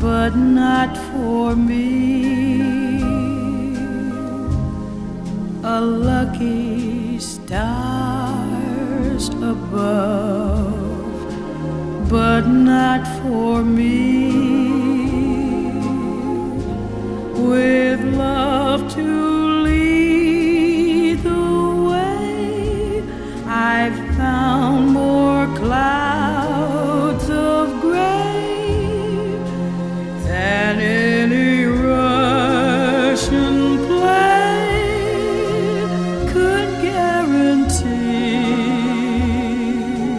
but not for me. A lucky stars above, but not for me. With love to lead the way, I've found more clouds of gray than any Russian play could guarantee.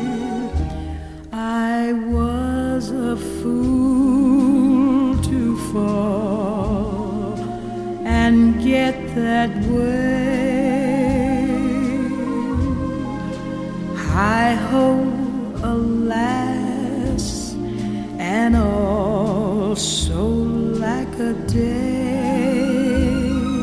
I was a fool to fall and get that way. Hi-ho, alas, and all so like a day.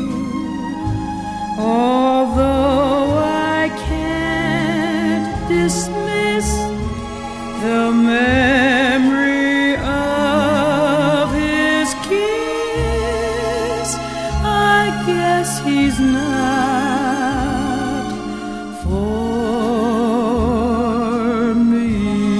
Although I can't dismiss the memory of his kiss, I guess he's not for me.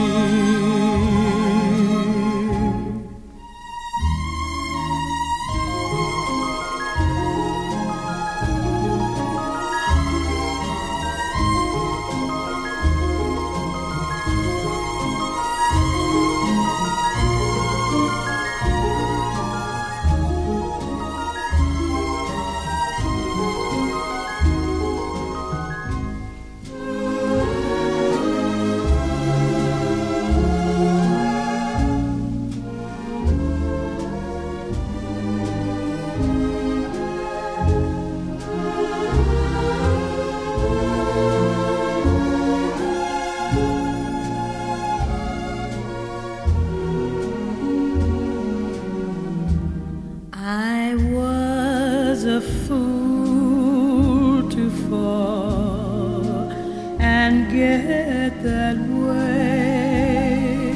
I was a fool to fall and get that way.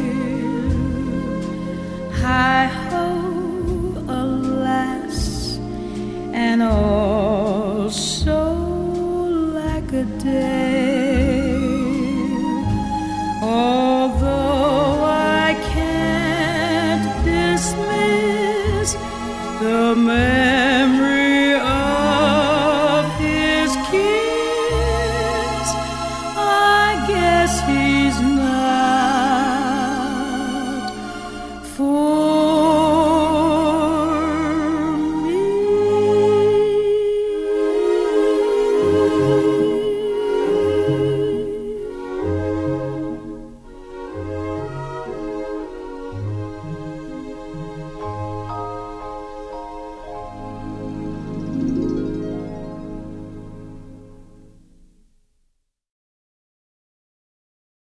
Hi-ho, alas, and all so like a day.